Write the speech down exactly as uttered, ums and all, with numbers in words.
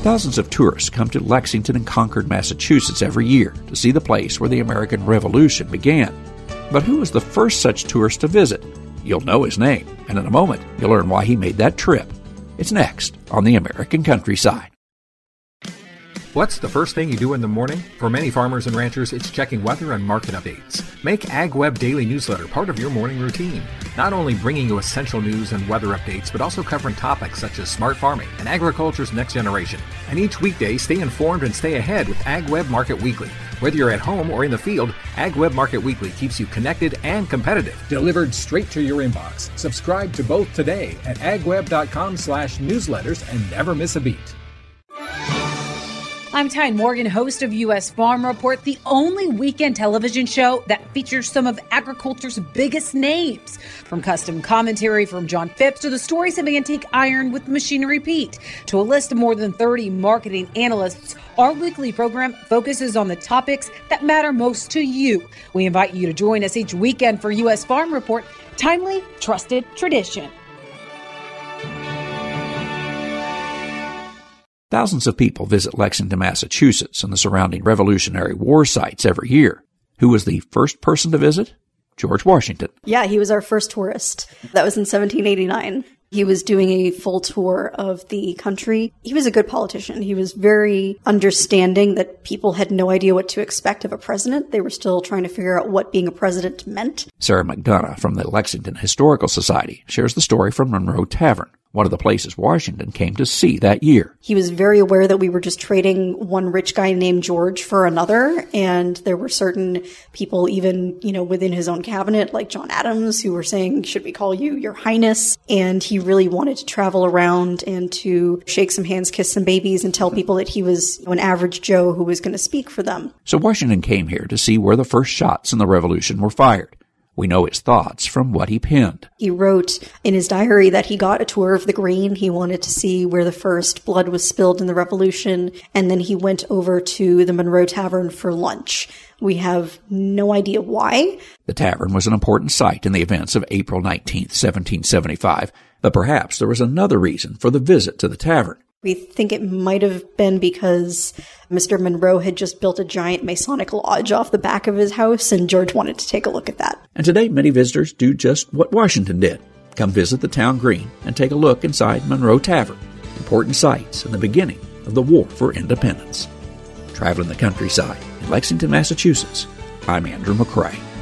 Thousands of tourists come to Lexington and Concord, Massachusetts every year to see the place where the American Revolution began. But who was the first such tourist to visit? You'll know his name, and in a moment you'll learn why he made that trip. It's next on the American Countryside. What's the first thing you do in the morning? For many farmers and ranchers, it's checking weather and market updates. Make AgWeb Daily Newsletter part of your morning routine. Not only bringing you essential news and weather updates, but also covering topics such as smart farming and agriculture's next generation. And each weekday, stay informed and stay ahead with AgWeb Market Weekly. Whether you're at home or in the field, AgWeb Market Weekly keeps you connected and competitive. Delivered straight to your inbox. Subscribe to both today at agweb.com slash newsletters and never miss a beat. I'm Tyne Morgan, host of U S Farm Report, the only weekend television show that features some of agriculture's biggest names. From custom commentary from John Phipps to the stories of Antique Iron with Machinery Pete to a list of more than thirty marketing analysts, our weekly program focuses on the topics that matter most to you. We invite you to join us each weekend for U S Farm Report, timely, trusted tradition. Thousands of people visit Lexington, Massachusetts and the surrounding Revolutionary War sites every year. Who was the first person to visit? George Washington. Yeah, he was our first tourist. That was in seventeen eighty-nine. He was doing a full tour of the country. He was a good politician. He was very understanding that people had no idea what to expect of a president. They were still trying to figure out what being a president meant. Sarah McDonough from the Lexington Historical Society shares the story from Monroe Tavern, one of the places Washington came to see that year. He was very aware that we were just trading one rich guy named George for another, and there were certain people even, you know, within his own cabinet, like John Adams, who were saying, should we call you Your Highness? And he really wanted to travel around and to shake some hands, kiss some babies, and tell people that he was an average Joe who was going to speak for them. So Washington came here to see where the first shots in the Revolution were fired. We know his thoughts from what he penned. He wrote in his diary that he got a tour of the green. He wanted to see where the first blood was spilled in the Revolution, and then he went over to the Monroe Tavern for lunch. We have no idea why. The tavern was an important site in the events of April nineteenth, seventeen seventy-five, but perhaps there was another reason for the visit to the tavern. We think it might have been because Mister Monroe had just built a giant Masonic lodge off the back of his house, and George wanted to take a look at that. And today, many visitors do just what Washington did. Come visit the town green and take a look inside Monroe Tavern, important sites in the beginning of the War for Independence. Traveling the countryside in Lexington, Massachusetts, I'm Andrew McCrae.